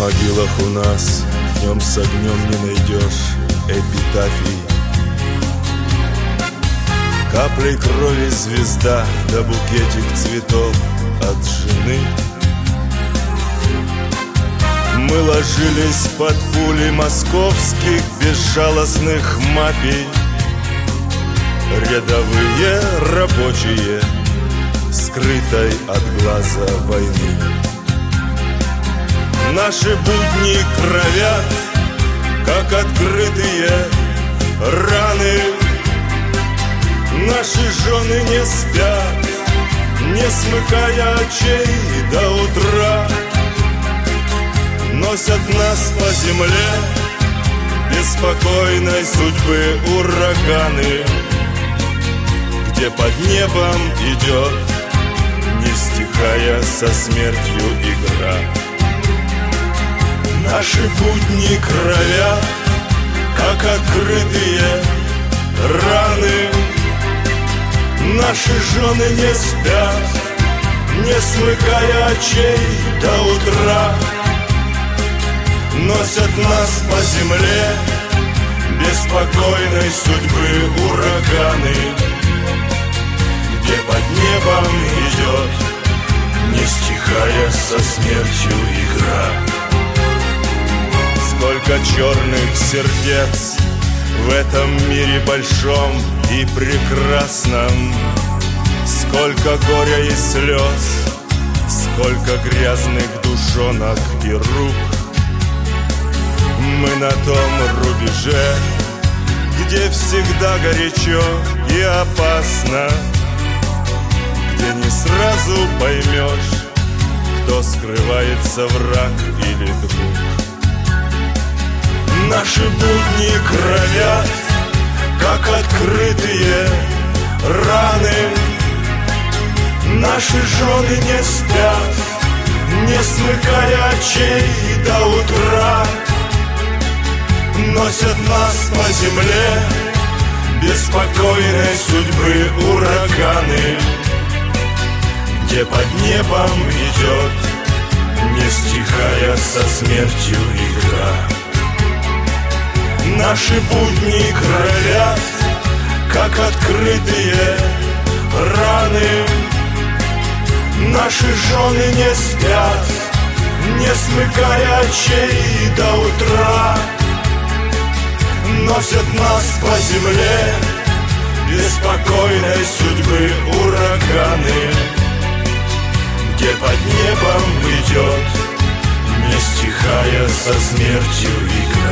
могилах у нас днем с огнем не найдешь эпитафий. Каплей крови звезда, да букетик цветов от жены. Мы ложились под пули московских безжалостных мафий. Рядовые рабочие, скрытой от глаза войны. Наши будни кровят, как открытые раны. Наши жены не спят, не смыкая очей до утра. Носят нас по земле беспокойной судьбы ураганы, где под небом идет, не стихая со смертью игра. Наши будни кровят, как открытые раны. Наши жены не спят, не смыкая очей до утра. Носят нас по земле беспокойной судьбы ураганы, где под небом идет, не стихая со смертью игра. Сколько черных сердец в этом мире большом и прекрасном, сколько горя и слез, сколько грязных душонок и рук. Мы на том рубеже, где всегда горячо и опасно, где не сразу поймешь, кто скрывается, враг или друг. Наши будни кровят, как открытые раны. Наши жены не спят, не смыкая очей до утра. Носят нас по земле беспокойной судьбы ураганы, где под небом идет, не стихая со смертью игра. Наши будни кровят, как открытые раны. Наши жены не спят, не смыкая очей до утра. Носят нас по земле беспокойной судьбы ураганы, где под небом идет, не стихая со смертью игра.